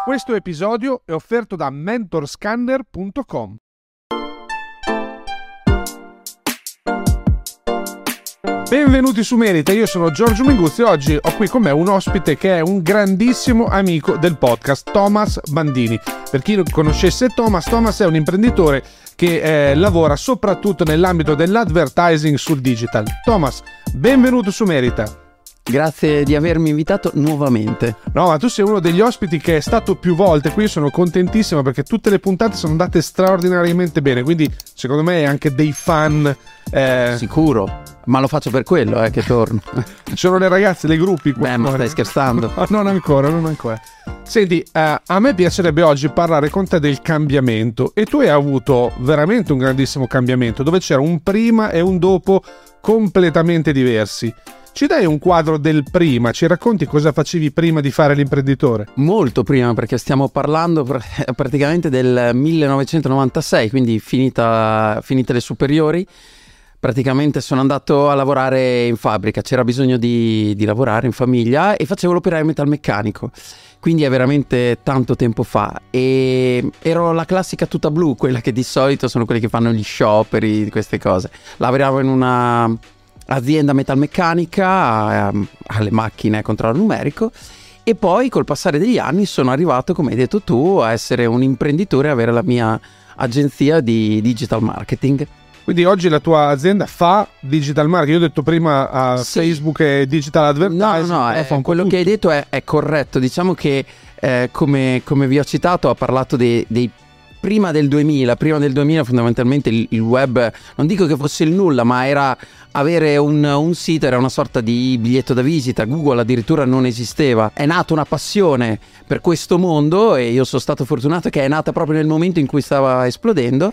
Questo episodio è offerto da mentorscanner.com. Benvenuti su Merita, io sono Giorgio Minguzzi e oggi ho qui con me un ospite che è un grandissimo amico del podcast, Thomas Bandini. Per chi non conoscesse Thomas è un imprenditore che lavora soprattutto nell'ambito dell'advertising sul digital. Thomas, benvenuto su Merita. Grazie di avermi invitato nuovamente. No, ma tu sei uno degli ospiti che è stato più volte qui, io sono contentissimo perché tutte le puntate sono andate straordinariamente bene, quindi secondo me è anche dei fan. Sicuro, ma lo faccio per quello che torno. Sono le ragazze, dei gruppi qua. Beh, ma stai scherzando? Non ancora. Senti, a me piacerebbe oggi parlare con te del cambiamento, e tu hai avuto veramente un grandissimo cambiamento dove c'era un prima e un dopo completamente diversi. Ci dai un quadro del prima? Ci racconti cosa facevi prima di fare l'imprenditore? Molto prima, perché stiamo parlando praticamente del 1996, quindi finite le superiori. Praticamente sono andato a lavorare in fabbrica, c'era bisogno di lavorare in famiglia e facevo l'operaio metalmeccanico, quindi è veramente tanto tempo fa, e ero la classica tuta blu, quella che di solito sono quelli che fanno gli scioperi, queste cose. Lavoravo in una azienda metalmeccanica, alle macchine a controllo numerico, e poi col passare degli anni sono arrivato, come hai detto tu, a essere un imprenditore, a avere la mia agenzia di digital marketing. Quindi oggi la tua azienda fa digital marketing? Io ho detto prima sì. Facebook e digital advertising. No, quello che hai detto è corretto. Diciamo che come vi ho citato, ho parlato dei prima del 2000. Prima del 2000 fondamentalmente il web, non dico che fosse il nulla, ma era avere un sito, era una sorta di biglietto da visita. Google addirittura non esisteva. È nata una passione per questo mondo e io sono stato fortunato che è nata proprio nel momento in cui stava esplodendo.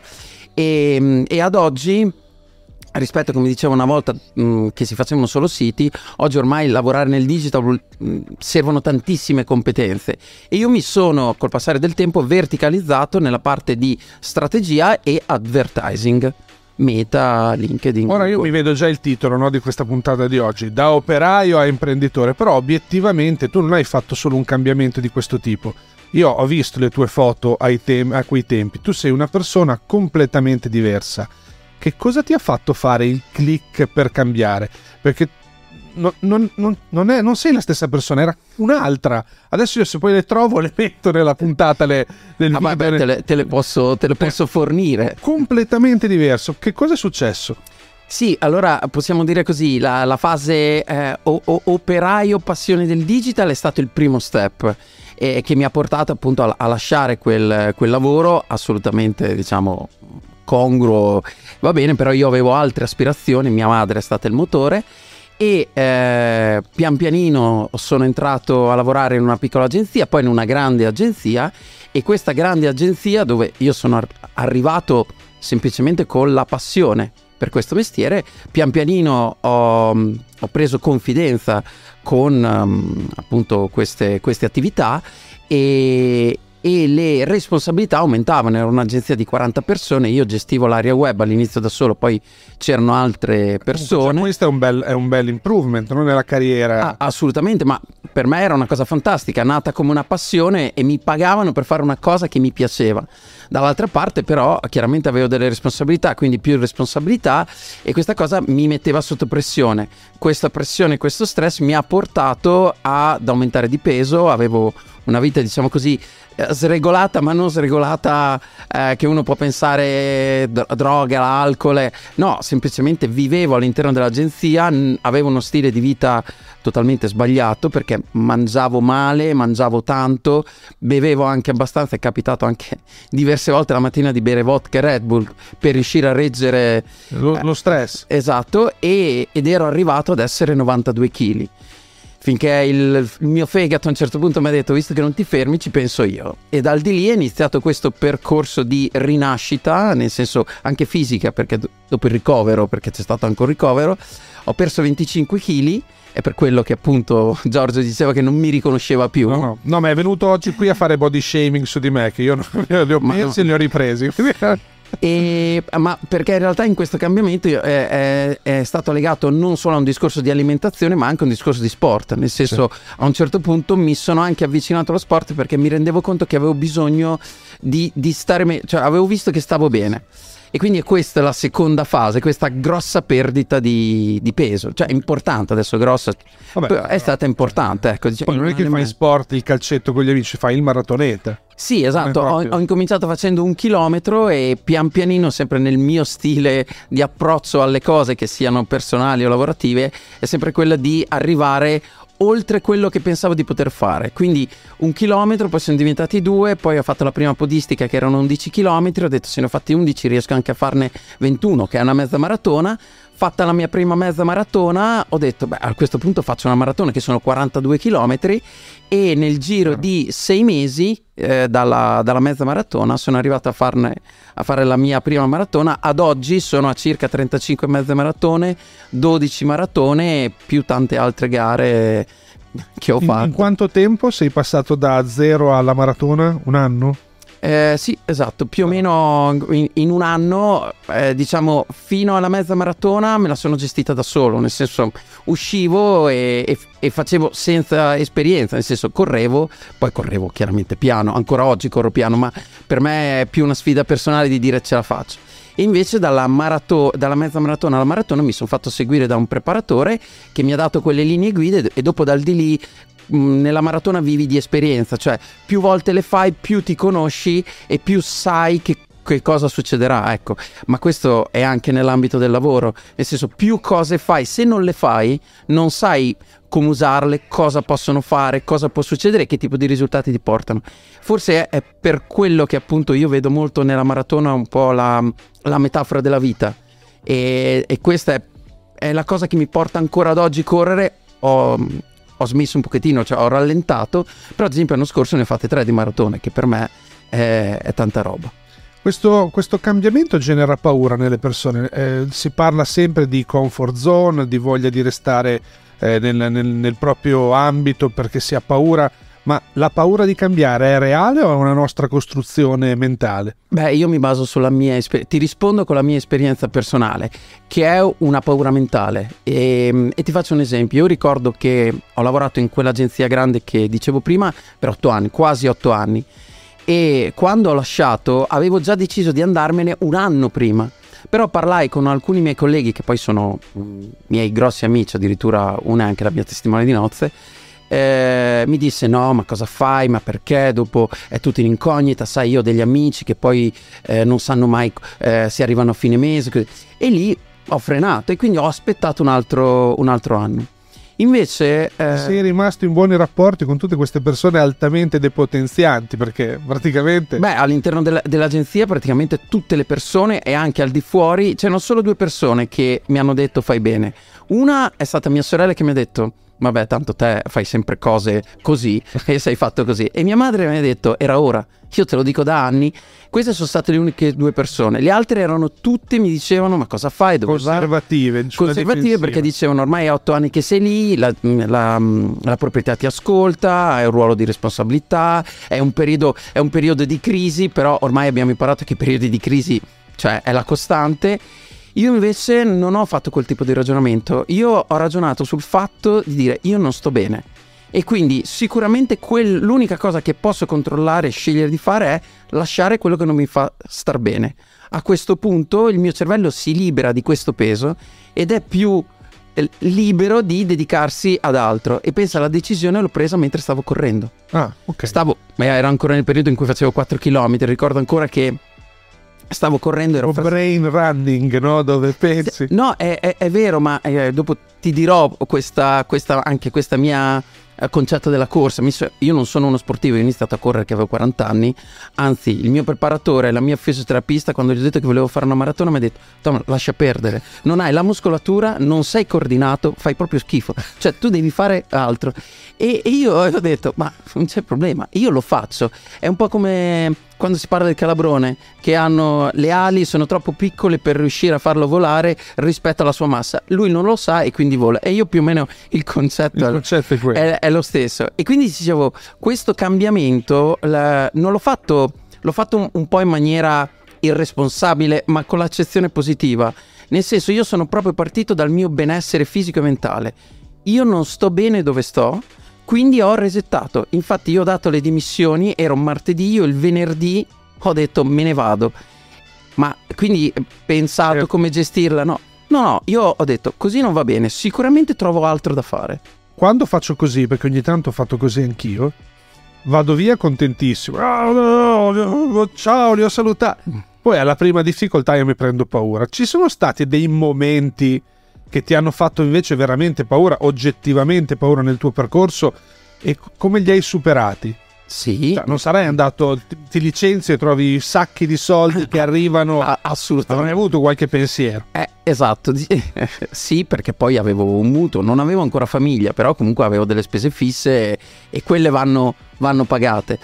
E ad oggi, rispetto, come dicevo una volta, che si facevano solo siti, oggi ormai lavorare nel digital servono tantissime competenze, e io mi sono col passare del tempo verticalizzato nella parte di strategia e advertising, Meta, LinkedIn. Ora io mi vedo già il titolo, no, di questa puntata di oggi, da operaio a imprenditore, però obiettivamente tu non hai fatto solo un cambiamento di questo tipo. Io ho visto le tue foto a quei tempi, tu sei una persona completamente diversa. Che cosa ti ha fatto fare il click per cambiare? Perché non sei la stessa persona, era un'altra. Adesso io, se poi le trovo, le metto nella puntata del video. Te le posso fornire. Completamente diverso. Che cosa è successo? Sì, allora possiamo dire così, la fase operaio passione del digital è stato il primo step, che mi ha portato appunto a lasciare quel lavoro assolutamente, diciamo, congruo, va bene, però io avevo altre aspirazioni, mia madre è stata il motore, e pian pianino sono entrato a lavorare in una piccola agenzia, poi in una grande agenzia, e questa grande agenzia, dove io sono arrivato semplicemente con la passione per questo mestiere, pian pianino ho preso confidenza con appunto queste attività, e le responsabilità aumentavano. Era un'agenzia di 40 persone, io gestivo l'area web all'inizio da solo, poi c'erano altre persone. Questo è un bel improvement, non nella carriera. Assolutamente, ma per me era una cosa fantastica, nata come una passione, e mi pagavano per fare una cosa che mi piaceva. Dall'altra parte però chiaramente avevo delle responsabilità, quindi più responsabilità, e questa cosa mi metteva sotto pressione. Questa pressione, questo stress mi ha portato ad aumentare di peso. Avevo una vita, diciamo così, sregolata, ma non sregolata che uno può pensare droga, alcol. No, semplicemente vivevo all'interno dell'agenzia, avevo uno stile di vita totalmente sbagliato, perché mangiavo male, mangiavo tanto, bevevo anche abbastanza. È capitato anche diverse volte la mattina di bere vodka e Red Bull per riuscire a reggere lo stress. Esatto, ed ero arrivato ad essere 92 kg. Finché il mio fegato a un certo punto mi ha detto: visto che non ti fermi, ci penso io. E dal di lì è iniziato questo percorso di rinascita, nel senso anche fisica, perché dopo il ricovero, perché c'è stato anche un ricovero, ho perso 25 kg. È per quello che appunto Giorgio diceva che non mi riconosceva più. No, ma è venuto oggi qui a fare body shaming su di me, che io li ho persi e li ho ripresi. Ma perché in realtà in questo cambiamento è stato legato non solo a un discorso di alimentazione, ma anche a un discorso di sport. Nel senso, a un certo punto mi sono anche avvicinato allo sport perché mi rendevo conto che avevo bisogno di stare cioè avevo visto che stavo bene. E quindi è questa la seconda fase, questa grossa perdita di peso. Cioè è importante adesso, grossa. Vabbè, è stata importante, ecco. Poi non è che fai sport, il calcetto con gli amici, fai il maratoneta. Sì, esatto, ho incominciato facendo 1 chilometro e pian pianino, sempre nel mio stile di approccio alle cose che siano personali o lavorative, è sempre quella di arrivare oltre quello che pensavo di poter fare. Quindi 1 chilometro, poi sono diventati 2, poi ho fatto la prima podistica che erano 11 chilometri, ho detto se ne ho fatti 11 riesco anche a farne 21, che è una mezza maratona. Fatta la mia prima mezza maratona, ho detto beh, a questo punto faccio una maratona che sono 42 chilometri, e nel giro di 6 mesi dalla mezza maratona sono arrivato a fare la mia prima maratona. Ad oggi sono a circa 35 mezze maratone, 12 maratone più tante altre gare che ho fatto. In quanto tempo sei passato da 0 alla maratona? 1 anno? Sì, esatto, più o meno in 1 anno, diciamo fino alla mezza maratona me la sono gestita da solo, nel senso uscivo e facevo senza esperienza, nel senso correvo chiaramente piano, ancora oggi corro piano, ma per me è più una sfida personale di dire ce la faccio. E invece dalla mezza maratona alla maratona mi sono fatto seguire da un preparatore che mi ha dato quelle linee guida, e dopo dal di lì nella maratona vivi di esperienza, cioè più volte le fai, più ti conosci e più sai che cosa succederà, ecco. Ma questo è anche nell'ambito del lavoro, nel senso, più cose fai, se non le fai non sai come usarle, cosa possono fare, cosa può succedere, che tipo di risultati ti portano. Forse è per quello che appunto io vedo molto nella maratona un po' la metafora della vita, e questa è la cosa che mi porta ancora ad oggi a correre. Ho smesso un pochettino, cioè ho rallentato, però ad esempio l'anno scorso ne ho fatte 3 di maratone, che per me è tanta roba. Questo cambiamento genera paura nelle persone, si parla sempre di comfort zone, di voglia di restare nel proprio ambito perché si ha paura, ma la paura di cambiare è reale o è una nostra costruzione mentale? Beh, io mi baso sulla mia esperienza, ti rispondo con la mia esperienza personale, che è una paura mentale, e ti faccio un esempio. Io ricordo che ho lavorato in quell'agenzia grande che dicevo prima per 8 anni, quasi 8 anni, e quando ho lasciato avevo già deciso di andarmene 1 anno prima, però parlai con alcuni miei colleghi che poi sono miei grossi amici, addirittura una è anche la mia testimone di nozze. Mi disse no, ma cosa fai, ma perché, dopo è tutto in incognita, sai, io ho degli amici che poi non sanno mai se arrivano a fine mese, così. E lì ho frenato e quindi ho aspettato un altro anno. Invece sei rimasto in buoni rapporti con tutte queste persone altamente depotenzianti, perché praticamente all'interno dell'agenzia praticamente tutte le persone, e anche al di fuori c'erano solo 2 persone che mi hanno detto fai bene. Una è stata mia sorella, che mi ha detto vabbè, tanto te fai sempre cose così e sei fatto così, e mia madre mi ha detto era ora. Io te lo dico da anni. Queste sono state le uniche 2 persone. Le altre erano tutte, mi dicevano ma cosa fai? Conservative perché dicevano ormai è 8 anni che sei lì, la proprietà ti ascolta, hai un ruolo di responsabilità, è un periodo di crisi, però ormai abbiamo imparato che i periodi di crisi, cioè, è la costante. Io invece non ho fatto quel tipo di ragionamento. Io ho ragionato sul fatto di dire io non sto bene, e quindi sicuramente l'unica cosa che posso controllare e scegliere di fare è lasciare quello che non mi fa star bene. A questo punto il mio cervello si libera di questo peso ed è più libero di dedicarsi ad altro, e pensa, la decisione l'ho presa mentre stavo correndo. Era ancora nel periodo in cui facevo 4 km. Ricordo ancora che stavo correndo, brain running, no? Dove pensi? No, è vero, ma dopo ti dirò anche questa mia concetto della corsa. Io non sono uno sportivo, io ho iniziato a correre che avevo 40 anni, anzi il mio preparatore, la mia fisioterapista, quando gli ho detto che volevo fare una maratona mi ha detto Tom, lascia perdere, non hai la muscolatura, non sei coordinato, fai proprio schifo, cioè tu devi fare altro. E io ho detto ma non c'è problema, io lo faccio. È un po' come quando si parla del calabrone, che hanno le ali, sono troppo piccole per riuscire a farlo volare rispetto alla sua massa. Lui non lo sa e quindi vola. E io più o meno il concetto è quello. È lo stesso. E quindi dicevo, questo cambiamento l'ho fatto un po' in maniera irresponsabile, ma con l'accezione positiva. Nel senso, io sono proprio partito dal mio benessere fisico e mentale. Io non sto bene dove sto, quindi ho resettato. Infatti io ho dato le dimissioni, era un martedì, io il venerdì ho detto me ne vado. Ma quindi pensato come gestirla? No, io ho detto così non va bene, sicuramente trovo altro da fare. Quando faccio così, perché ogni tanto ho fatto così anch'io, vado via contentissimo. Ciao, li ho salutati. Poi alla prima difficoltà io mi prendo paura. Ci sono stati dei momenti che ti hanno fatto invece veramente paura, oggettivamente paura nel tuo percorso, e come li hai superati? Sì. Cioè, non sarai andato, ti licenzi e trovi sacchi di soldi che arrivano. Assolutamente. Non hai avuto qualche pensiero? Esatto. Sì, perché poi avevo un mutuo, non avevo ancora famiglia, però comunque avevo delle spese fisse e quelle vanno pagate.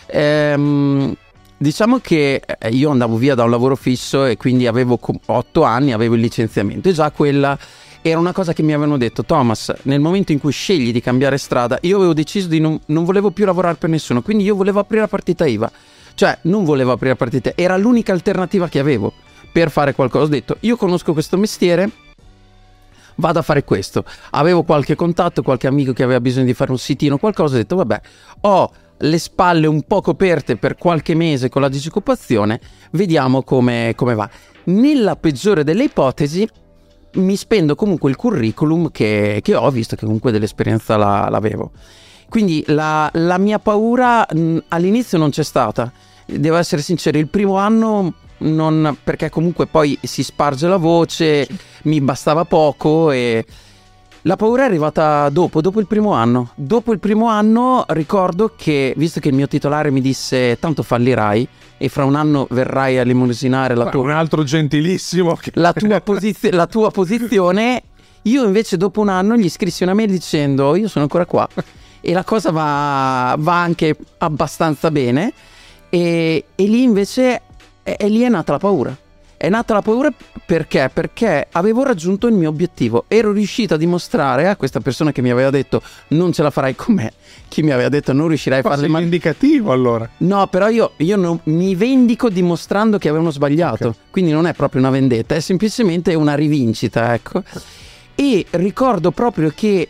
Diciamo che io andavo via da un lavoro fisso e quindi avevo 8 anni, avevo il licenziamento, e già quella era una cosa che mi avevano detto: Thomas, nel momento in cui scegli di cambiare strada, io avevo deciso di non volevo più lavorare per nessuno, quindi io volevo aprire la partita IVA, cioè non volevo aprire la partita, era l'unica alternativa che avevo per fare qualcosa. Ho detto: io conosco questo mestiere, vado a fare questo. Avevo qualche contatto, qualche amico che aveva bisogno di fare un sitino, qualcosa. Ho detto: vabbè, ho le spalle un po' coperte per qualche mese con la disoccupazione, vediamo come va. Nella peggiore delle ipotesi mi spendo comunque il curriculum che ho, visto che comunque dell'esperienza l'avevo. Quindi la mia paura all'inizio non c'è stata, devo essere sincero. Il primo anno non, perché comunque poi si sparge la voce, mi bastava poco, e la paura è arrivata dopo il primo anno. Dopo il primo anno ricordo che, visto che il mio titolare mi disse: tanto fallirai e fra un anno verrai a limusinare un altro gentilissimo la tua posizione, io invece dopo un anno gli scrissi una mail dicendo: io sono ancora qua e la cosa va anche abbastanza bene, e lì invece lì è nata la paura. È nata la paura perché? Perché avevo raggiunto il mio obiettivo. Ero riuscito a dimostrare a questa persona che mi aveva detto non ce la farai con me, chi mi aveva detto non riuscirai a farle male. Indicativo allora. No, però io non mi vendico dimostrando che avevano sbagliato. Okay. Quindi non è proprio una vendetta, è semplicemente una rivincita, ecco. E ricordo proprio che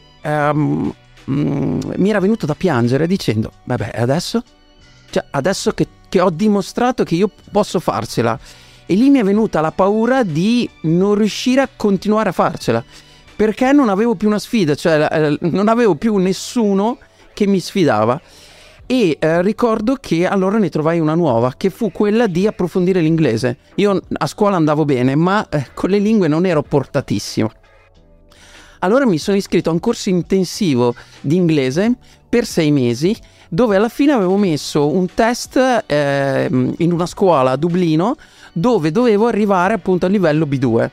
mi era venuto da piangere dicendo: vabbè, adesso? Cioè, adesso che ho dimostrato che io posso farcela. E lì mi è venuta la paura di non riuscire a continuare a farcela, perché non avevo più una sfida, cioè non avevo più nessuno che mi sfidava. E ricordo che allora ne trovai una nuova, che fu quella di approfondire l'inglese. Io a scuola andavo bene, ma con le lingue non ero portatissimo. Allora mi sono iscritto a un corso intensivo di inglese per 6 mesi, dove alla fine avevo messo un test in una scuola a Dublino, dove dovevo arrivare appunto a livello B2.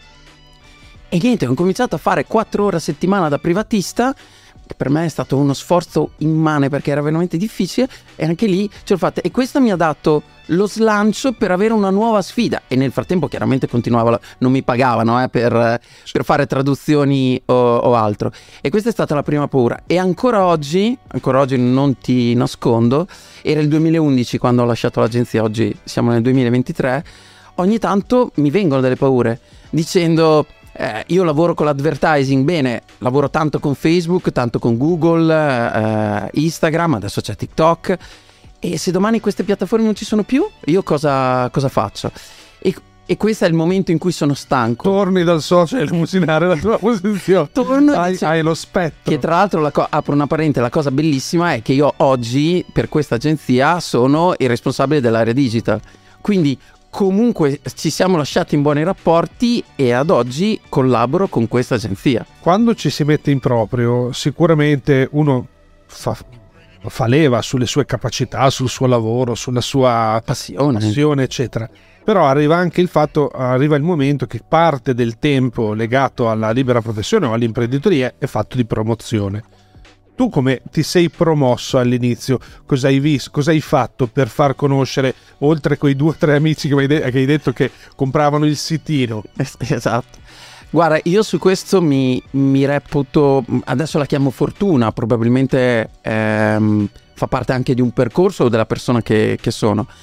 E niente, ho cominciato a fare 4 ore a settimana da privatista, che per me è stato uno sforzo immane perché era veramente difficile, e anche lì ce l'ho fatta. E questo mi ha dato lo slancio per avere una nuova sfida, e nel frattempo chiaramente continuavo, non mi pagavano per fare traduzioni o altro. E questa è stata la prima paura. E ancora oggi non ti nascondo, era il 2011 quando ho lasciato l'agenzia, oggi siamo nel 2023, ogni tanto mi vengono delle paure dicendo: io lavoro con l'advertising, bene, lavoro tanto con Facebook, tanto con Google, Instagram, adesso c'è TikTok, e se domani queste piattaforme non ci sono più, io cosa faccio? E questo è il momento in cui sono stanco. Torni dal social a limusinare la tua posizione. Hai lo spettro. Che tra l'altro, apro una parente, la cosa bellissima è che io oggi per questa agenzia sono il responsabile dell'area digital, quindi comunque ci siamo lasciati in buoni rapporti e ad oggi collaboro con questa agenzia. Quando ci si mette in proprio, sicuramente uno fa leva sulle sue capacità, sul suo lavoro, sulla sua passione, eccetera. Però arriva il momento che parte del tempo legato alla libera professione o all'imprenditoria è fatto di promozione. Tu come ti sei promosso all'inizio? Cosa hai visto? Cosa hai fatto per far conoscere, oltre quei 2 o 3 amici che hai detto che compravano il sitino? Esatto. Guarda, io su questo mi reputo, adesso la chiamo fortuna, probabilmente fa parte anche di un percorso o della persona che sono.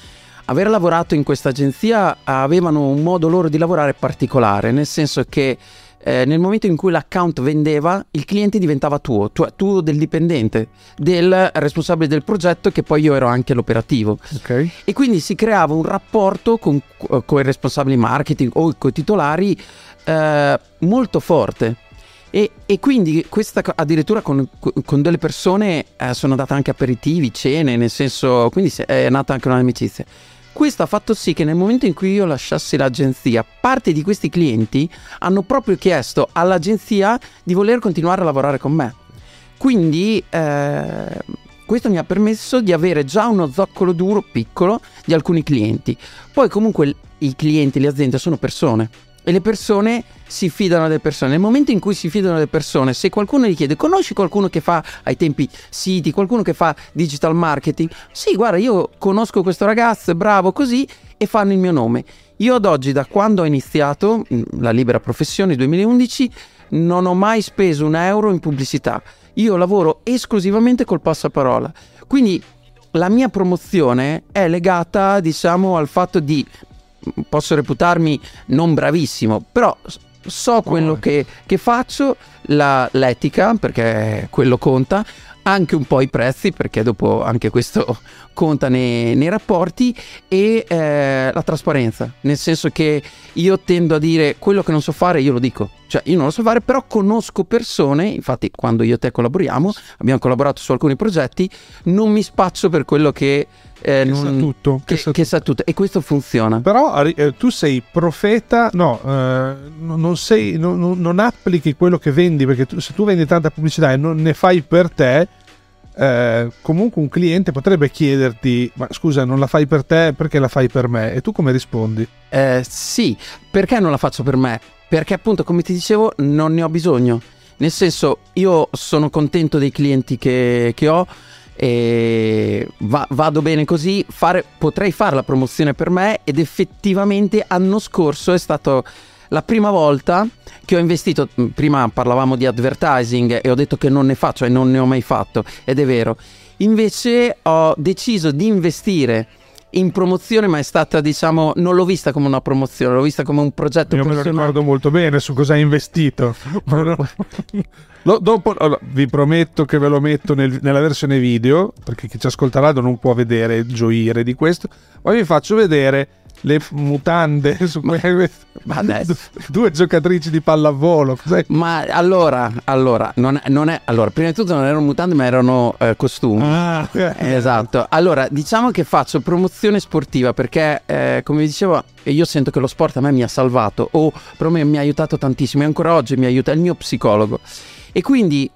aver lavorato in questa agenzia avevano un modo loro di lavorare particolare, nel senso che nel momento in cui l'account vendeva, il cliente diventava tuo, tuo del dipendente, del responsabile del progetto, che poi io ero anche l'operativo. Ok. E quindi si creava un rapporto con i responsabili marketing o con i titolari molto forte. E quindi questa addirittura con delle persone sono andate anche aperitivi, cene, nel senso, quindi è nata anche un'amicizia. Questo ha fatto sì che nel momento in cui io lasciassi l'agenzia, parte di questi clienti hanno proprio chiesto all'agenzia di voler continuare a lavorare con me. Quindi questo mi ha permesso di avere già uno zoccolo duro piccolo di alcuni clienti. Poi comunque i clienti, le aziende sono persone. E le persone si fidano delle persone. Nel momento in cui si fidano delle persone, se qualcuno gli chiede: conosci qualcuno che fa ai tempi siti, qualcuno che fa digital marketing? Sì, guarda, io conosco questo ragazzo, è bravo così, e fanno il mio nome. Io ad oggi, da quando ho iniziato la libera professione 2011, non ho mai speso un euro in pubblicità. Io lavoro esclusivamente col passaparola. Quindi la mia promozione è legata, diciamo, al fatto di... posso reputarmi non bravissimo, però so quello che faccio, l'etica, perché quello conta, anche un po' i prezzi, perché dopo anche questo conta nei rapporti, e la trasparenza, nel senso che io tendo a dire quello che non so fare, io lo dico, cioè io non lo so fare, però conosco persone, infatti quando io e te collaboriamo, abbiamo collaborato su alcuni progetti, non mi spaccio per quello che sa tutto, e questo funziona. Però tu sei profeta, non applichi quello che vendi, perché se tu vendi tanta pubblicità e non ne fai per te, comunque un cliente potrebbe chiederti: ma scusa, non la fai per te, perché la fai per me? E tu come rispondi? Sì, perché non la faccio per me? Perché appunto, come ti dicevo, non ne ho bisogno. Nel senso, io sono contento dei clienti che ho, e vado bene così. Potrei fare la promozione per me, ed effettivamente l'anno scorso è stato la prima volta che ho investito. Prima parlavamo di advertising e ho detto che non ne faccio e non ne ho mai fatto, ed è vero. Invece ho deciso di investire in promozione, ma è stata, diciamo, non l'ho vista come una promozione, l'ho vista come un progetto Io personale. me lo ricordo molto bene su cosa hai investito. Dopo vi prometto che ve lo metto nella versione video, perché chi ci ascolterà non può vedere il gioire di questo. Poi vi faccio vedere le mutande su ma adesso. due giocatrici di pallavolo. Ma allora non è allora, prima di tutto non erano mutande, ma erano costumi. Esatto. Allora, diciamo che faccio promozione sportiva perché come vi dicevo, io sento che lo sport a me mi ha salvato, o per me mi ha aiutato tantissimo, e ancora oggi mi aiuta, è il mio psicologo. E quindi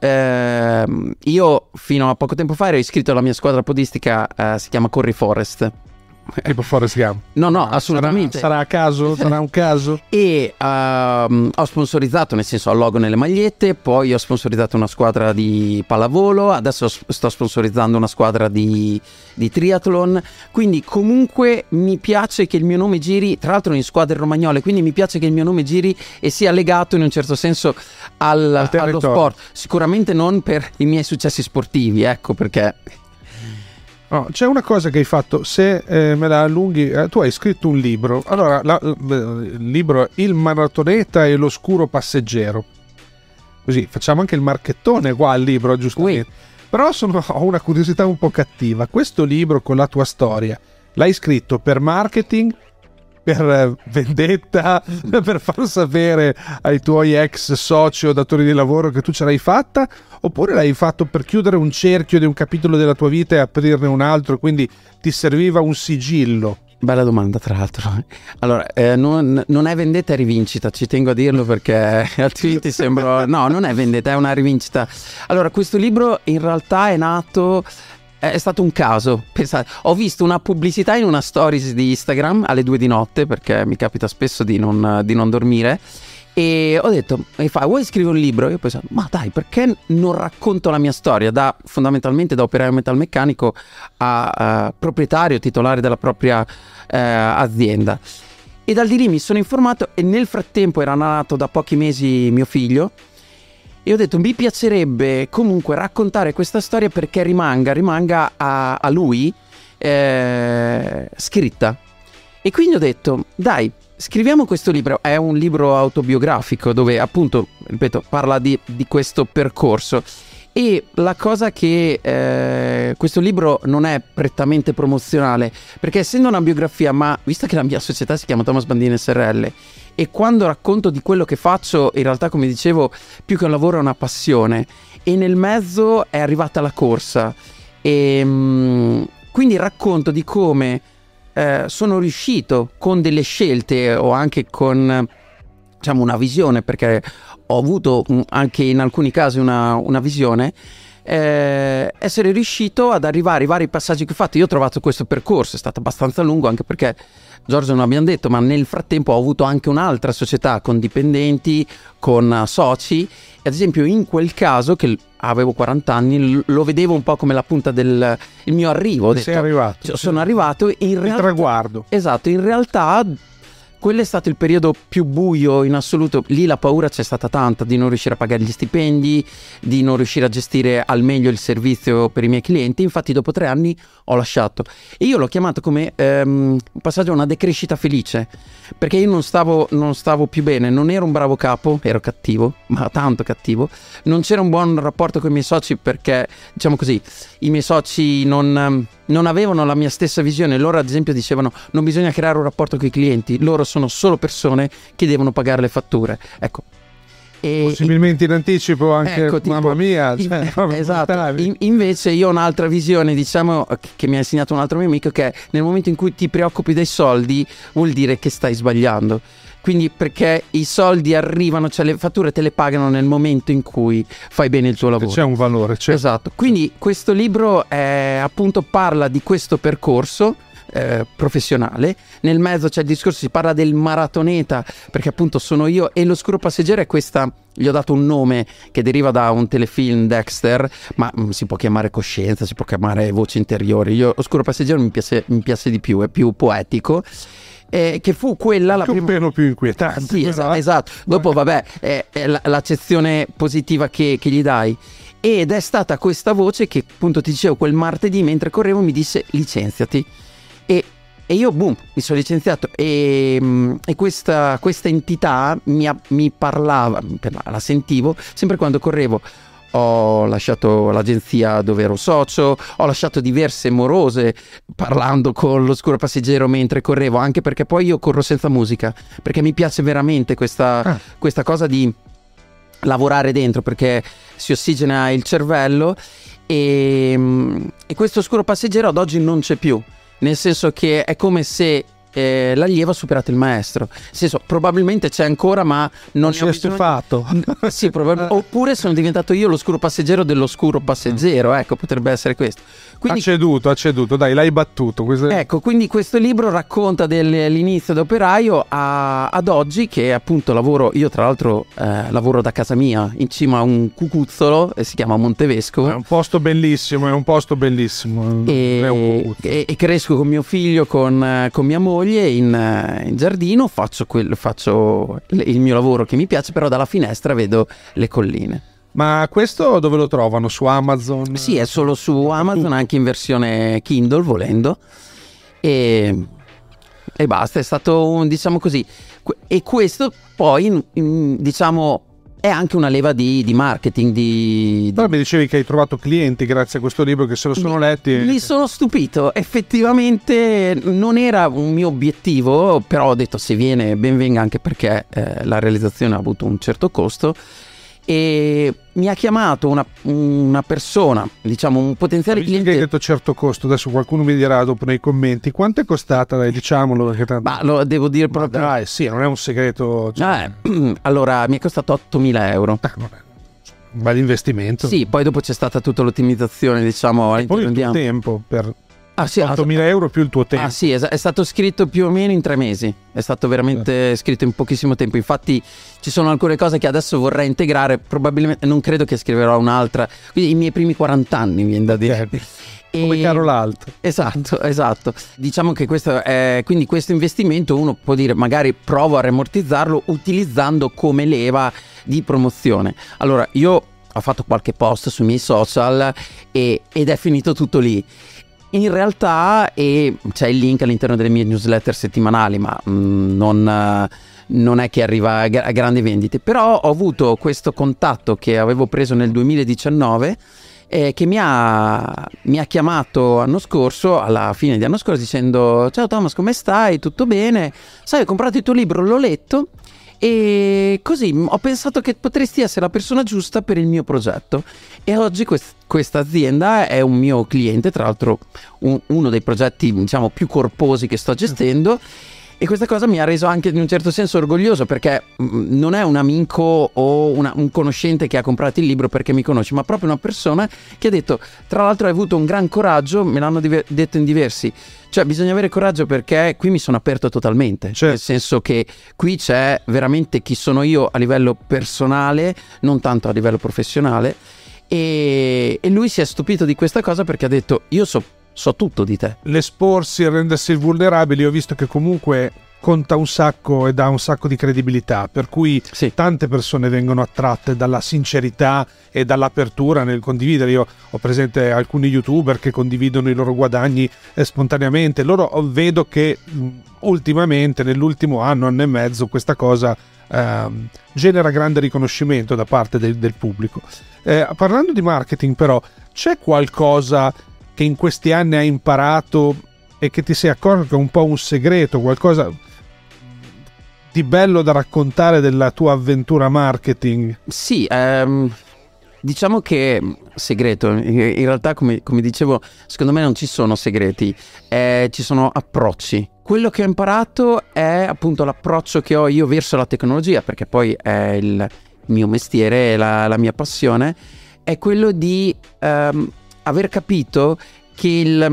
io fino a poco tempo fa ero iscritto alla mia squadra podistica, si chiama Corri Forest. Tipo Forrest Gump. No, assolutamente. Sarà a caso? Sarà un caso? E ho sponsorizzato, nel senso, ho il logo nelle magliette, poi ho sponsorizzato una squadra di pallavolo, adesso sto sponsorizzando una squadra di triathlon, quindi comunque mi piace che il mio nome giri, tra l'altro in squadre romagnole, quindi mi piace che il mio nome giri e sia legato in un certo senso allo sport. Sicuramente non per i miei successi sportivi, ecco perché... Oh, c'è una cosa che hai fatto, se me la allunghi, tu hai scritto un libro. Allora, il libro Il maratoneta e l'oscuro passeggero. Così facciamo anche il marchettone qua al libro, giustamente. Oui. Però ho una curiosità un po' cattiva. Questo libro con la tua storia l'hai scritto per marketing, per vendetta, per far sapere ai tuoi ex soci o datori di lavoro che tu ce l'hai fatta, oppure l'hai fatto per chiudere un cerchio di un capitolo della tua vita e aprirne un altro, quindi ti serviva un sigillo? Bella domanda, tra l'altro. Allora, non è vendetta, è rivincita, ci tengo a dirlo perché altrimenti sembra... No, non è vendetta, è una rivincita. Allora, questo libro in realtà è nato... È stato un caso. Pensate, ho visto una pubblicità in una stories di Instagram alle 2 di notte, perché mi capita spesso di non dormire, e ho detto, vuoi scrivere un libro? Io ho pensato, ma dai, perché non racconto la mia storia fondamentalmente da operaio metalmeccanico a proprietario, titolare della propria azienda. E da lì mi sono informato, e nel frattempo era nato da pochi mesi mio figlio, e ho detto, mi piacerebbe comunque raccontare questa storia perché rimanga a lui scritta. E quindi ho detto, dai, scriviamo questo libro. È un libro autobiografico dove appunto, ripeto, parla di questo percorso. E la cosa che questo libro non è prettamente promozionale, perché essendo una biografia, ma visto che la mia società si chiama Thomas Bandini SRL, e quando racconto di quello che faccio, in realtà, come dicevo, più che un lavoro è una passione, e nel mezzo è arrivata la corsa, e quindi racconto di come sono riuscito con delle scelte o anche con, diciamo, una visione, perché ho avuto anche in alcuni casi una visione, essere riuscito ad arrivare ai vari passaggi che ho fatto. Io ho trovato questo percorso, è stato abbastanza lungo, anche perché, Giorgio, non abbiamo detto, ma nel frattempo ho avuto anche un'altra società con dipendenti, con soci, e ad esempio in quel caso, che avevo 40 anni, lo vedevo un po' come la punta del il mio arrivo. Ho detto, sei arrivato. Sono arrivato, e in realtà, il traguardo. Esatto, in realtà quello è stato il periodo più buio in assoluto. Lì la paura c'è stata tanta, di non riuscire a pagare gli stipendi, di non riuscire a gestire al meglio il servizio per i miei clienti. Infatti dopo 3 anni ho lasciato, e io l'ho chiamato come un passaggio a una decrescita felice, perché io non stavo più bene, non ero un bravo capo, ero cattivo, ma tanto cattivo. Non c'era un buon rapporto con i miei soci, perché, diciamo così, i miei soci non avevano la mia stessa visione. Loro, ad esempio, dicevano: non bisogna creare un rapporto con i clienti, loro sono solo persone che devono pagare le fatture. Ecco. Possibilmente in anticipo anche, ecco, tipo, mamma mia, esatto. Invece io ho un'altra visione, diciamo, che mi ha insegnato un altro mio amico, che è: nel momento in cui ti preoccupi dei soldi vuol dire che stai sbagliando. Quindi, perché i soldi arrivano, cioè le fatture te le pagano nel momento in cui fai bene il tuo lavoro. C'è un valore, c'è. Esatto. Quindi questo libro appunto parla di questo percorso professionale. Nel mezzo c'è il discorso, si parla del maratoneta, perché appunto sono io, e l'oscuro passeggero è questa, gli ho dato un nome che deriva da un telefilm, Dexter, ma si può chiamare coscienza, si può chiamare voce interiore. Io oscuro passeggero mi piace di più, è più poetico. Che fu quella la prima, pelo più inquietante. Sì, esatto. Dopo vabbè, è l'accezione positiva che gli dai. Ed è stata questa voce che, appunto, ti dicevo, quel martedì mentre correvo mi disse: licenziati. E io boom, mi sono licenziato, e questa entità mi parlava, la sentivo sempre quando correvo. Ho lasciato l'agenzia dove ero socio, ho lasciato diverse morose parlando con l'oscuro passeggero mentre correvo, anche perché poi io corro senza musica, perché mi piace veramente questa cosa di lavorare dentro, perché si ossigena il cervello, e questo oscuro passeggero ad oggi non c'è più, nel senso che è come se l'allievo ha superato il maestro. Nel senso, probabilmente c'è ancora, ma non si è stufato. Sì, oppure sono diventato io l'oscuro passeggero dell'oscuro passeggero. Ecco, potrebbe essere questo. Quindi, ha ceduto, dai, l'hai battuto. Ecco, quindi questo libro racconta dell'inizio da operaio ad oggi, che appunto lavoro. Io tra l'altro lavoro da casa mia, in cima a un cucuzzolo, si chiama Montevescovo. È un posto bellissimo, E cresco con mio figlio, con mia moglie in giardino, faccio il mio lavoro che mi piace, però dalla finestra vedo le colline. Ma questo dove lo trovano? Su Amazon? Sì, è solo su Amazon, anche in versione Kindle volendo, e basta. È stato diciamo così, e questo poi diciamo è anche una leva di marketing. Però mi dicevi che hai trovato clienti grazie a questo libro, che se lo sono letti. Mi sono stupito, effettivamente non era un mio obiettivo, però ho detto: se viene ben venga, anche perché la realizzazione ha avuto un certo costo. E mi ha chiamato una persona, diciamo un potenziale cliente. Che hai detto certo costo, adesso qualcuno mi dirà dopo nei commenti quanto è costata, dai, diciamolo. Ma lo devo dire proprio. Dai, sì, non è un segreto. Allora, mi è costato 8.000 euro. Un bel investimento. Sì, poi dopo c'è stata tutta l'ottimizzazione, diciamo. E poi il tuo tempo per... sì, 8.000 euro più il tuo tempo. Sì, è stato scritto più o meno in 3 mesi. È stato veramente scritto in pochissimo tempo. Infatti ci sono alcune cose che adesso vorrei integrare. Probabilmente non credo che scriverò un'altra. Quindi i miei primi 40 anni, mi viene da dire. Come Carol Alt. Esatto. Diciamo che quindi questo investimento uno può dire: magari provo a rammortizzarlo utilizzando come leva di promozione. Allora, io ho fatto qualche post sui miei social ed è finito tutto lì. In realtà, e c'è il link all'interno delle mie newsletter settimanali, ma non è che arriva a grandi vendite, però ho avuto questo contatto che avevo preso nel 2019 che mi ha chiamato l'anno scorso, alla fine di anno scorso, dicendo: ciao Thomas, come stai? Tutto bene? Sai, ho comprato il tuo libro, l'ho letto e così ho pensato che potresti essere la persona giusta per il mio progetto, e oggi questa azienda è un mio cliente, tra l'altro uno dei progetti, diciamo, più corposi che sto gestendo. E questa cosa mi ha reso anche in un certo senso orgoglioso, perché non è un amico o un conoscente che ha comprato il libro perché mi conosce, ma proprio una persona che ha detto, tra l'altro hai avuto un gran coraggio, me l'hanno detto in diversi, cioè bisogna avere coraggio perché qui mi sono aperto totalmente, nel senso che qui c'è veramente chi sono io a livello personale, non tanto a livello professionale, e lui si è stupito di questa cosa perché ha detto: io so tutto di te. L'esporsi e rendersi vulnerabili, ho visto che comunque conta un sacco e dà un sacco di credibilità, per cui tante persone vengono attratte dalla sincerità e dall'apertura nel condividere. Io ho presente alcuni youtuber che condividono i loro guadagni spontaneamente. Loro vedo che ultimamente, nell'ultimo anno e mezzo, questa cosa genera grande riconoscimento da parte del pubblico. Parlando di marketing, però, c'è qualcosa che in questi anni hai imparato e che ti sei accorto che è un po' un segreto, qualcosa di bello da raccontare della tua avventura marketing? Sì, diciamo che segreto, in realtà come dicevo, secondo me non ci sono segreti, ci sono approcci. Quello che ho imparato è appunto l'approccio che ho io verso la tecnologia, perché poi è il mio mestiere, la mia passione, è quello di aver capito che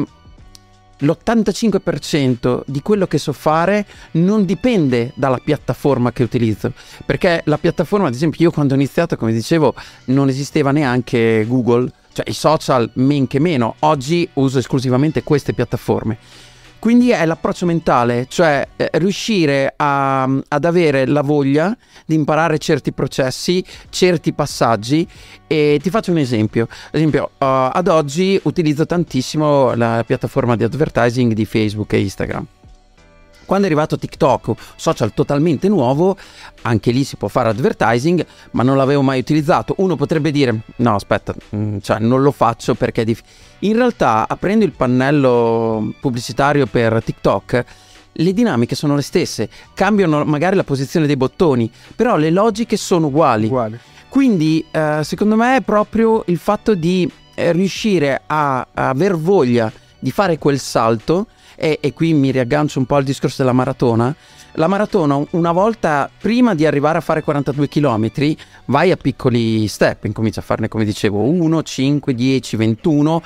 l'85% di quello che so fare non dipende dalla piattaforma che utilizzo, perché la piattaforma, ad esempio, io quando ho iniziato, come dicevo, non esisteva neanche Google, cioè i social men che meno. Oggi uso esclusivamente queste piattaforme. Quindi è l'approccio mentale, cioè riuscire ad avere la voglia di imparare certi processi, certi passaggi. E ti faccio un esempio. Ad esempio, ad oggi utilizzo tantissimo la piattaforma di advertising di Facebook e Instagram. Quando è arrivato TikTok, social totalmente nuovo, anche lì si può fare advertising, ma non l'avevo mai utilizzato. Uno potrebbe dire: no, aspetta, cioè non lo faccio perché è difficile. In realtà, aprendo il pannello pubblicitario per TikTok, le dinamiche sono le stesse, cambiano magari la posizione dei bottoni, però le logiche sono uguali. Quindi, secondo me, è proprio il fatto di riuscire a aver voglia di fare quel salto. E qui mi riaggancio un po' al discorso della maratona. La maratona, una volta prima di arrivare a fare 42 km, vai a piccoli step, incomincia a farne, come dicevo, 1, 5, 10, 21,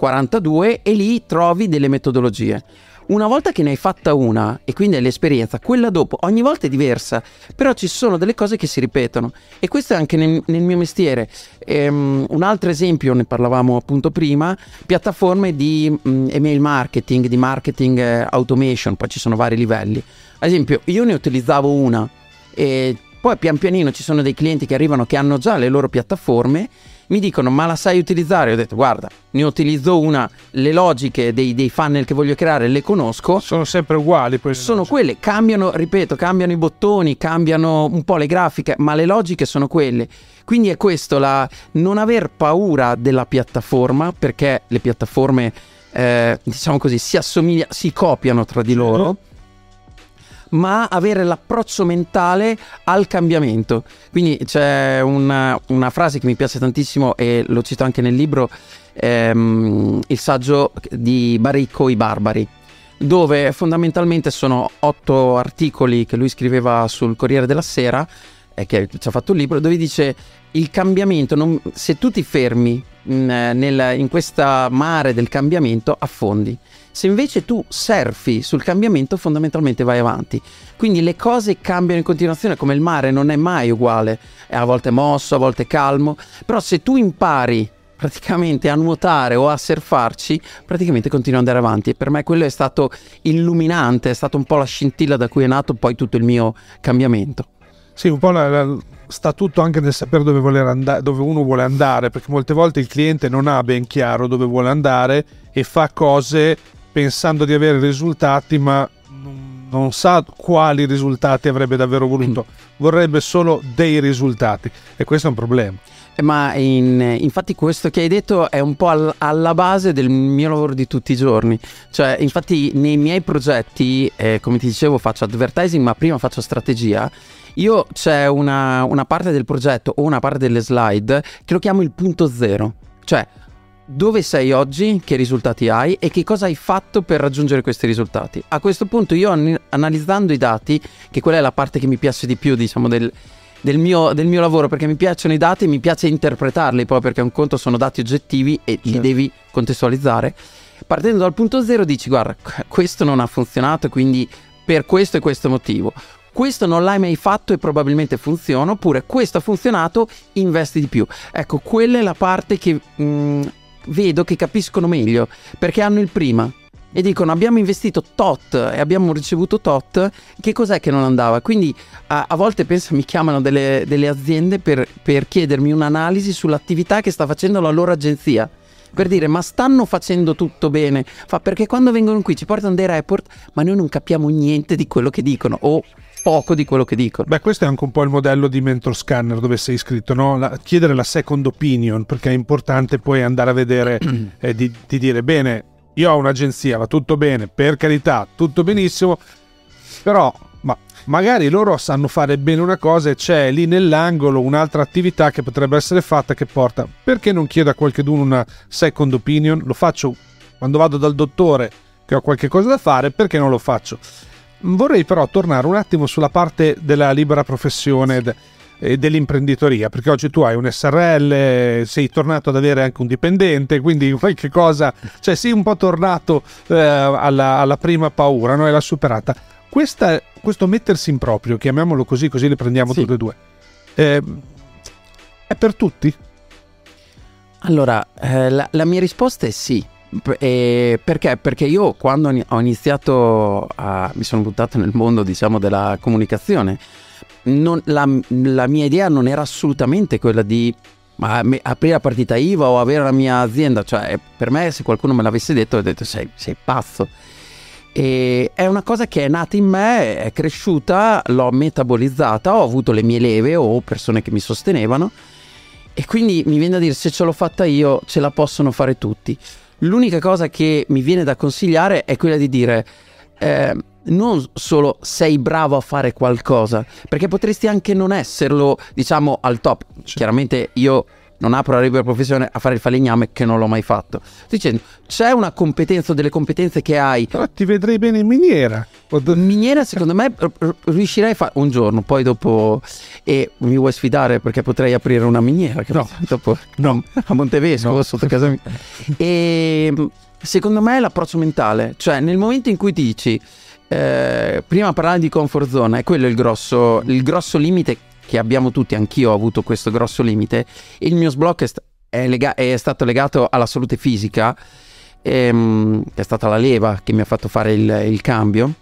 42, e lì trovi delle metodologie. Una volta che ne hai fatta una e quindi hai l'esperienza, quella dopo ogni volta è diversa, però ci sono delle cose che si ripetono, e questo è anche nel mio mestiere. Un altro esempio, ne parlavamo appunto prima, piattaforme di email marketing, di marketing automation, poi ci sono vari livelli. Ad esempio, io ne utilizzavo una e poi pian pianino ci sono dei clienti che arrivano che hanno già le loro piattaforme, mi dicono: ma la sai utilizzare? Ho detto: guarda, ne utilizzo una, le logiche dei funnel che voglio creare le conosco. Sono sempre uguali, poi sono quelle, cambiano i bottoni, cambiano un po' le grafiche, ma le logiche sono quelle. Quindi è questo, non aver paura della piattaforma, perché le piattaforme, diciamo così, si copiano tra di loro, ma avere l'approccio mentale al cambiamento. Quindi c'è una frase che mi piace tantissimo e lo cito anche nel libro, il saggio di Baricco, I Barbari, dove fondamentalmente sono 8 articoli che lui scriveva sul Corriere della Sera, che ci ha fatto un libro, dove dice: il cambiamento, se tu ti fermi in questa mare del cambiamento, affondi. Se invece tu surfi sul cambiamento, fondamentalmente vai avanti. Quindi le cose cambiano in continuazione, come il mare non è mai uguale, è a volte mosso, a volte calmo, però se tu impari praticamente a nuotare o a surfarci, praticamente continui ad andare avanti. E per me quello è stato illuminante, è stato un po' la scintilla da cui è nato poi tutto il mio cambiamento. Sì, un po' sta tutto anche nel sapere dove uno vuole andare, perché molte volte il cliente non ha ben chiaro dove vuole andare e fa cose pensando di avere risultati, ma non sa quali risultati avrebbe davvero voluto, vorrebbe solo dei risultati, e questo è un problema. Ma infatti questo che hai detto è un po' alla base del mio lavoro di tutti i giorni. Cioè, infatti nei miei progetti, come ti dicevo, faccio advertising, ma prima faccio strategia. Io c'è una parte del progetto o una parte delle slide che lo chiamo il punto zero. Cioè, dove sei oggi, che risultati hai e che cosa hai fatto per raggiungere questi risultati. A questo punto io, analizzando i dati, che quella è la parte che mi piace di più, diciamo, del mio lavoro, perché mi piacciono i dati e mi piace interpretarli, poi perché un conto sono dati oggettivi e li devi contestualizzare. Partendo dal punto zero dici: guarda, questo non ha funzionato, quindi per questo e questo motivo. Questo non l'hai mai fatto e probabilmente funziona, oppure questo ha funzionato, investi di più. Ecco, quella è la parte che vedo che capiscono meglio, perché hanno il prima e dicono: abbiamo investito tot e abbiamo ricevuto tot, che cos'è che non andava? Quindi a volte penso mi chiamano delle aziende per chiedermi un'analisi sull'attività che sta facendo la loro agenzia, per dire: ma stanno facendo tutto bene? Perché quando vengono qui ci portano dei report, ma noi non capiamo niente di quello che dicono, o poco di quello che dicono. Beh, questo è anche un po' il modello di Mentor Scanner dove sei iscritto, no? Chiedere la second opinion, perché è importante poi andare a vedere di dire: bene, io ho un'agenzia, va tutto bene, per carità, tutto benissimo, però magari loro sanno fare bene una cosa e c'è lì nell'angolo un'altra attività che potrebbe essere fatta, che porta. Perché non chiedo a qualcuno una second opinion? Lo faccio quando vado dal dottore che ho qualche cosa da fare, perché non lo faccio? Vorrei però tornare un attimo sulla parte della libera professione e dell'imprenditoria, perché oggi tu hai un SRL, sei tornato ad avere anche un dipendente, quindi qualche cosa, cioè sei un po' tornato alla prima paura, no? E l'ha superata. Questo mettersi in proprio, chiamiamolo così le prendiamo tutte e due, è per tutti? Allora, la mia risposta è sì. Perché? Perché io quando ho iniziato mi sono buttato nel mondo, diciamo, della comunicazione, la mia idea non era assolutamente quella di aprire la partita IVA o avere la mia azienda. Cioè, per me, se qualcuno me l'avesse detto, ho detto sei pazzo. E è una cosa che è nata in me, è cresciuta, l'ho metabolizzata, ho avuto le mie leve o persone che mi sostenevano, e quindi mi viene da dire: se ce l'ho fatta io, ce la possono fare tutti. L'unica cosa che mi viene da consigliare è quella di dire non solo sei bravo a fare qualcosa, perché potresti anche non esserlo, diciamo, al top. Chiaramente io non apro la libera professione a fare il falegname, che non l'ho mai fatto. Sto dicendo, c'è una competenza o delle competenze che hai. Però ti vedrei bene in miniera. Miniera, secondo me, riuscirei a fare un giorno, poi dopo. E mi vuoi sfidare, perché potrei aprire una miniera? No, dopo, no. A Montevescovo, no, sotto casa mia. E secondo me è l'approccio mentale. Cioè, nel momento in cui ti dici, prima parlare di comfort zone, è quello il grosso limite che abbiamo tutti. Anch'io ho avuto questo grosso limite. Il mio sblocco è stato legato alla salute fisica, che è stata la leva che mi ha fatto fare il cambio.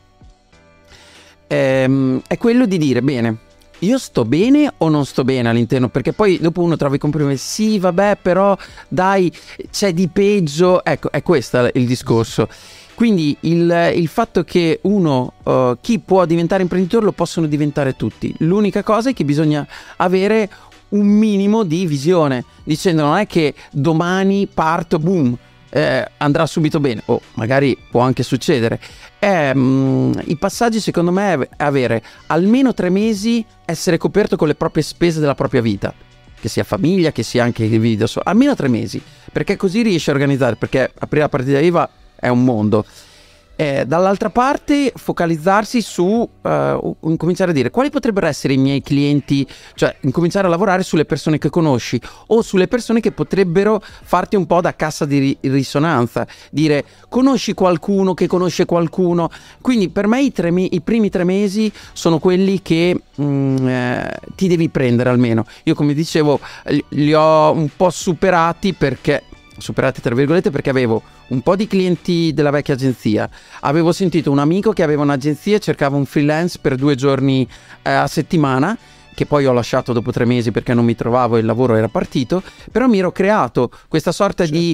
È quello di dire: bene, io sto bene o non sto bene all'interno? Perché poi dopo uno trova i compromessi. Sì, vabbè, però dai, c'è di peggio. Ecco, è questo il discorso. Quindi il fatto che chi può diventare imprenditore lo possono diventare tutti. L'unica cosa è che bisogna avere un minimo di visione, dicendo: non è che domani parto, boom, andrà subito bene, o magari può anche succedere. I passaggi, secondo me, è avere almeno 3 mesi, essere coperto con le proprie spese della propria vita, che sia famiglia, che sia anche il video, almeno 3 mesi, perché così riesci a organizzare, perché aprire la partita IVA è un mondo. Dall'altra parte focalizzarsi su incominciare a dire quali potrebbero essere i miei clienti, cioè incominciare a lavorare sulle persone che conosci o sulle persone che potrebbero farti un po' da cassa di risonanza, dire: conosci qualcuno che conosce qualcuno. Quindi per me i primi 3 mesi sono quelli che ti devi prendere almeno. Io, come dicevo, li ho un po' superati tra virgolette, perché avevo un po' di clienti della vecchia agenzia, avevo sentito un amico che aveva un'agenzia e cercava un freelance per 2 giorni a settimana, che poi ho lasciato dopo 3 mesi perché non mi trovavo e il lavoro era partito, però mi ero creato questa sorta di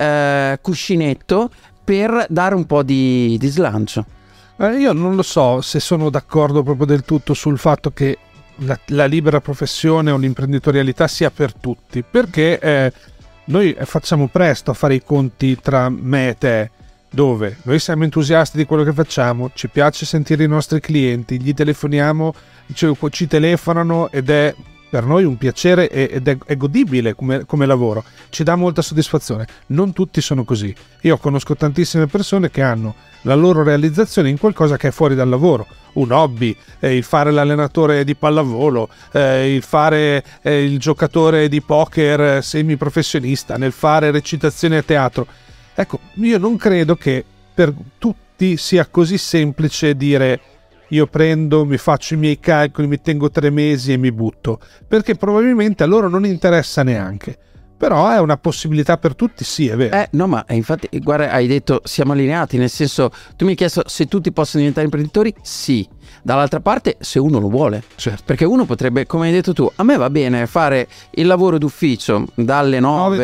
cuscinetto per dare un po' di slancio. Io non lo so se sono d'accordo proprio del tutto sul fatto che la libera professione o l'imprenditorialità sia per tutti, perché noi facciamo presto a fare i conti tra me e te, dove noi siamo entusiasti di quello che facciamo, ci piace sentire i nostri clienti, gli telefoniamo, ci telefonano ed è per noi un piacere ed è godibile come lavoro, ci dà molta soddisfazione. Non tutti sono così. Io conosco tantissime persone che hanno la loro realizzazione in qualcosa che è fuori dal lavoro, un hobby, il fare l'allenatore di pallavolo, il fare il giocatore di poker semiprofessionista, nel fare recitazione a teatro. Ecco, io non credo che per tutti sia così semplice dire io prendo, mi faccio i miei calcoli, mi tengo 3 mesi e mi butto, perché probabilmente a loro non interessa neanche. Però è una possibilità per tutti, sì, è vero. No, ma infatti, guarda, hai detto siamo allineati, nel senso, tu mi hai chiesto se tutti possono diventare imprenditori, sì. Dall'altra parte, se uno lo vuole, certo. Perché uno potrebbe, come hai detto tu, a me va bene fare il lavoro d'ufficio dalle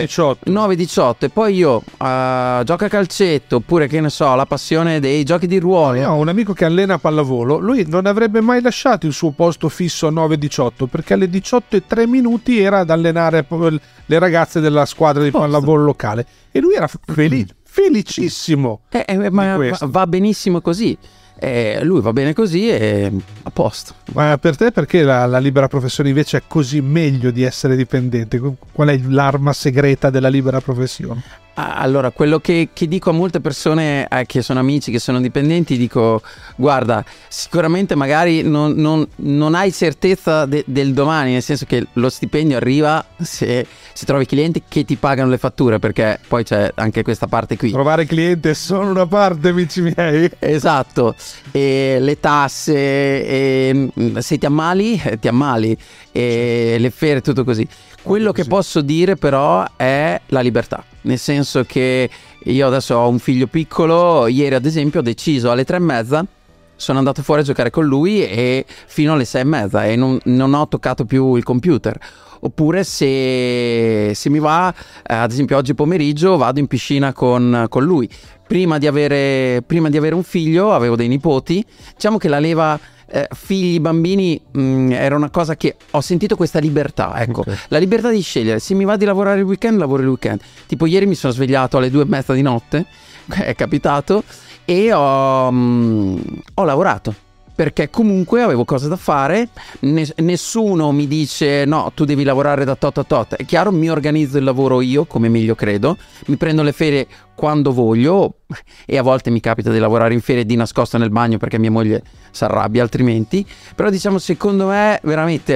9-18 e poi io gioco a calcetto, oppure che ne so, la passione dei giochi di ruolo. Io ho un amico che allena pallavolo, lui non avrebbe mai lasciato il suo posto fisso a 9-18 perché alle 18:03 era ad allenare le ragazze della squadra di pallavolo locale e lui era felicissimo. Ma va benissimo così. Lui va bene così e a posto. Ma per te perché la libera professione invece è così meglio di essere dipendente? Qual è l'arma segreta della libera professione? Allora, quello che dico a molte persone che sono amici, che sono dipendenti, dico guarda, sicuramente magari non hai certezza del domani, nel senso che lo stipendio arriva se trovi clienti che ti pagano le fatture, perché poi c'è anche questa parte qui. Trovare cliente è solo una parte, amici miei. Esatto, e le tasse, se ti ammali, e le ferie, tutto così. Quello che posso dire però è la libertà, nel senso che io adesso ho un figlio piccolo, ieri ad esempio ho deciso alle 3:30, sono andato fuori a giocare con lui e fino alle 6:30 e non ho toccato più il computer. Oppure se mi va, ad esempio oggi pomeriggio vado in piscina con lui. Prima di avere un figlio avevo dei nipoti, diciamo che la leva figli, bambini era una cosa che ho sentito questa libertà, ecco, okay. La libertà di scegliere, se mi va di lavorare il weekend, lavoro il weekend. Tipo ieri mi sono svegliato alle 2:30 di notte, è capitato, e ho lavorato. Perché comunque avevo cose da fare, nessuno mi dice no, tu devi lavorare da tot a tot. È chiaro, mi organizzo il lavoro io come meglio credo, mi prendo le ferie quando voglio e a volte mi capita di lavorare in ferie di nascosto nel bagno perché mia moglie si arrabbia altrimenti. Però diciamo, secondo me veramente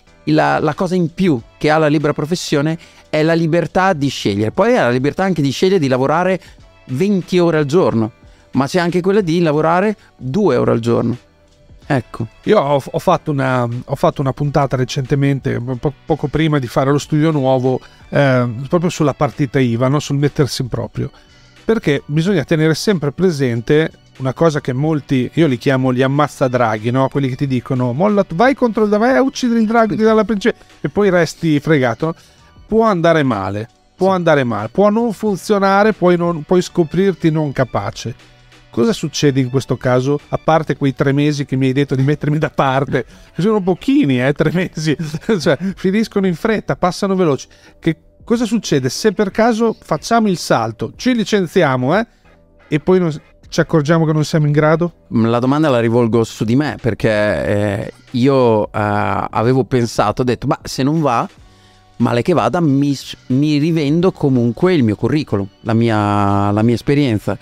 la cosa in più che ha la libera professione è la libertà di scegliere. Poi è la libertà anche di scegliere di lavorare 20 ore al giorno, ma c'è anche quella di lavorare 2 ore al giorno. Ecco, io ho fatto una puntata recentemente, poco prima di fare lo studio nuovo, proprio sulla partita IVA, no? Sul mettersi in proprio, perché bisogna tenere sempre presente una cosa che molti, io li chiamo gli ammazzadraghi, no? Quelli che ti dicono molla, vai contro vai a uccidere il drago, ti dà la princesa e poi resti fregato. Può andare male, può non funzionare, puoi scoprirti non capace. Cosa succede in questo caso, a parte quei 3 mesi che mi hai detto di mettermi da parte? Sono pochini, 3 mesi, cioè finiscono in fretta, passano veloci. Che cosa succede se per caso facciamo il salto, ci licenziamo e poi ci accorgiamo che non siamo in grado? La domanda la rivolgo su di me, perché io avevo pensato, ho detto, ma se non va, male che vada, mi rivendo comunque il mio curriculum, la mia esperienza.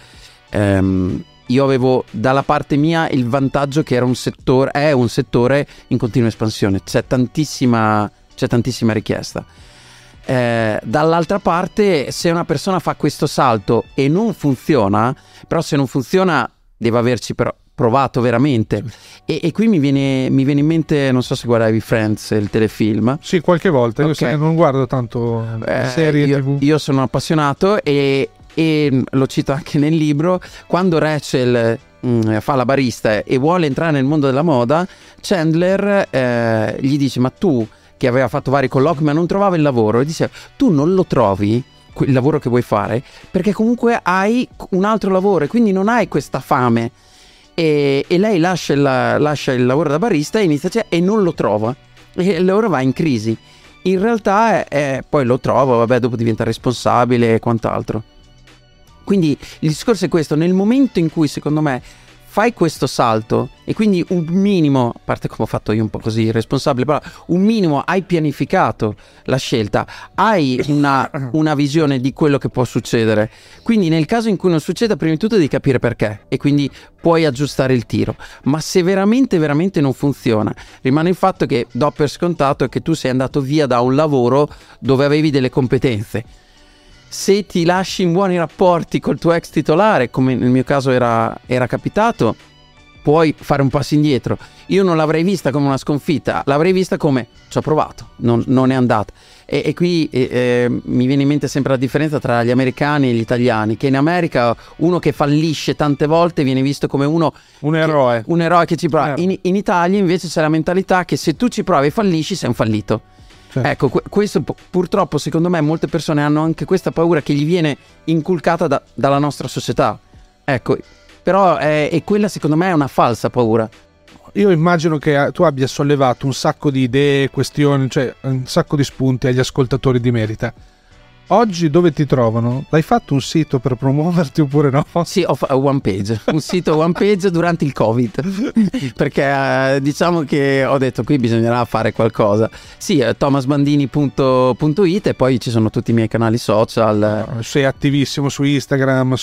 Io avevo dalla parte mia il vantaggio che è un settore in continua espansione, c'è tantissima richiesta. Dall'altra parte, se una persona fa questo salto e non funziona, però se non funziona deve averci però provato veramente. E qui mi viene in mente, non so se guardavi Friends, il telefilm. Sì, qualche volta, okay. Io non guardo tanto serie TV. Io sono appassionato e E lo cito anche nel libro, quando Rachel fa la barista e vuole entrare nel mondo della moda, Chandler gli dice: ma tu, che aveva fatto vari colloqui ma non trovava il lavoro, e dice: tu non lo trovi il lavoro che vuoi fare perché comunque hai un altro lavoro e quindi non hai questa fame. E lei lascia il lavoro da barista e inizia e non lo trova, e allora va in crisi. In realtà poi lo trova, vabbè, dopo diventa responsabile e quant'altro. Quindi il discorso è questo: nel momento in cui secondo me fai questo salto e quindi un minimo, a parte come ho fatto io un po' così responsabile, però un minimo hai pianificato la scelta, hai una visione di quello che può succedere, quindi nel caso in cui non succeda, prima di tutto devi capire perché e quindi puoi aggiustare il tiro. Ma se veramente non funziona, rimane il fatto che do per scontato che tu sei andato via da un lavoro dove avevi delle competenze. Se ti lasci in buoni rapporti col tuo ex titolare, come nel mio caso era capitato, puoi fare un passo indietro. Io non l'avrei vista come una sconfitta, l'avrei vista come ci ho provato, non è andata. E qui mi viene in mente sempre la differenza tra gli americani e gli italiani, che in America uno che fallisce tante volte viene visto come un eroe che ci prova. In Italia invece c'è la mentalità che se tu ci provi e fallisci sei un fallito. Ecco, questo purtroppo secondo me molte persone hanno anche questa paura che gli viene inculcata dalla nostra società. Ecco, però quella secondo me è una falsa paura. Io immagino che tu abbia sollevato un sacco di idee, questioni, cioè un sacco di spunti agli ascoltatori di Merita. Oggi dove ti trovano? L'hai fatto un sito per promuoverti oppure no? Sì, ho one page, un sito one page durante il Covid, perché diciamo che ho detto qui bisognerà fare qualcosa. Sì, thomasbandini.it e poi ci sono tutti i miei canali social. Sei attivissimo su Instagram,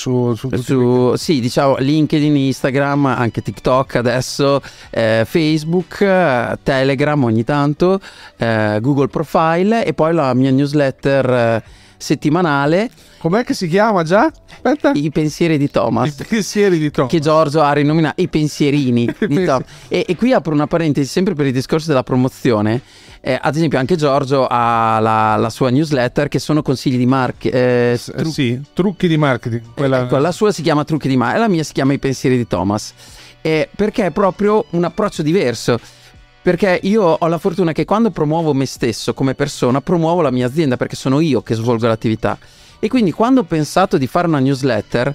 sì, diciamo LinkedIn, Instagram, anche TikTok adesso, Facebook, Telegram ogni tanto, Google Profile e poi la mia newsletter settimanale. Com'è che si chiama già? Aspetta. I pensieri di Thomas. I pensieri di Thomas. Che Giorgio ha rinominato i pensierini di Thomas. E qui apro una parentesi sempre per il discorso della promozione. Ad esempio anche Giorgio ha la sua newsletter che sono consigli di marketing. Sì, trucchi di marketing. Ecco, la sua si chiama trucchi di marketing e la mia si chiama i pensieri di Thomas. Perché è proprio un approccio diverso. Perché io ho la fortuna che quando promuovo me stesso come persona, promuovo la mia azienda, perché sono io che svolgo l'attività. E quindi quando ho pensato di fare una newsletter,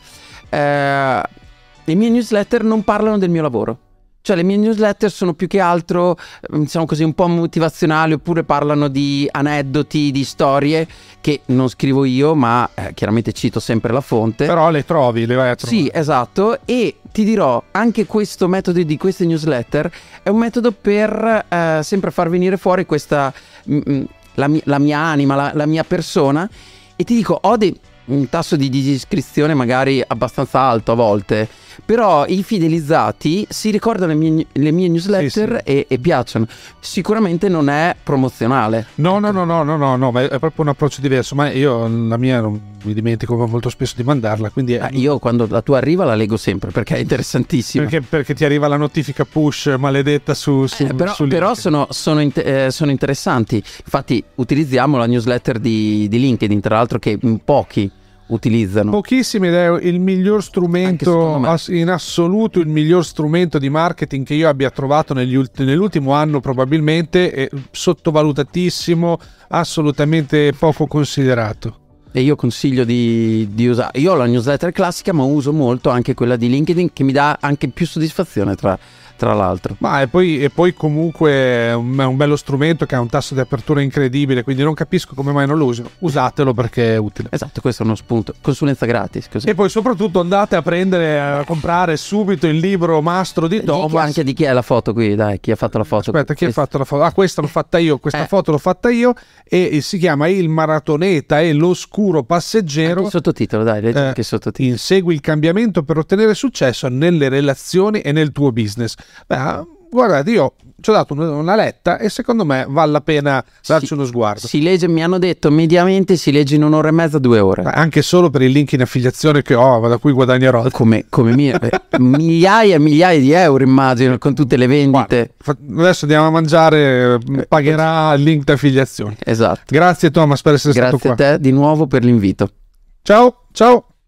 le mie newsletter non parlano del mio lavoro. Cioè le mie newsletter sono più che altro, diciamo così, un po' motivazionali, oppure parlano di aneddoti, di storie che non scrivo io, ma chiaramente cito sempre la fonte. Però le trovi, le vai a trovare. Sì, esatto. E ti dirò, anche questo metodo di queste newsletter è un metodo per sempre far venire fuori questa la mia anima, la mia persona. E ti dico, ho un tasso di iscrizione magari abbastanza alto a volte, però i fidelizzati si ricordano le mie newsletter. Sì. E piacciono. Sicuramente non è promozionale. No, ma è proprio un approccio diverso. Ma io la mia non mi dimentico molto spesso di mandarla, quindi io quando la tua arriva la leggo sempre perché è interessantissima. Perché ti arriva la notifica push maledetta su però sono interessanti. Infatti utilizziamo la newsletter di LinkedIn, tra l'altro, che pochi utilizzano. Pochissimi, ed è il miglior strumento in assoluto, il miglior strumento di marketing che io abbia trovato nell'ultimo anno, probabilmente. È sottovalutatissimo, assolutamente poco considerato. E io consiglio di usare. Io ho la newsletter classica, ma uso molto anche quella di LinkedIn, che mi dà anche più soddisfazione tra l'altro. Ma e poi comunque è un bello strumento che ha un tasso di apertura incredibile, quindi non capisco come mai non lo usino. Usatelo perché è utile. Esatto, questo è uno spunto. Consulenza gratis, così. E poi soprattutto andate a comprare subito il libro Mastro di Thomas. Anche di chi è la foto qui, dai, chi ha fatto la foto? Aspetta, chi ha fatto la foto? Questa l'ho fatta io, questa foto l'ho fatta io, e si chiama Il maratoneta e l'oscuro passeggero. Anche il sottotitolo, dai, leggi anche il sottotitolo. Insegui il cambiamento per ottenere successo nelle relazioni e nel tuo business. Beh, guardate, io ci ho dato una letta e secondo me vale la pena darci uno sguardo. Si legge, mi hanno detto, mediamente si legge in 1 ora e mezza, 2 ore. Anche solo per il link in affiliazione che ho, da cui guadagnerò come migliaia e migliaia di euro, immagino, con tutte le vendite. Guarda, adesso andiamo a mangiare, pagherà il link di affiliazione. Esatto. Grazie Thomas per essere stato qua. Grazie a te di nuovo per l'invito. Ciao.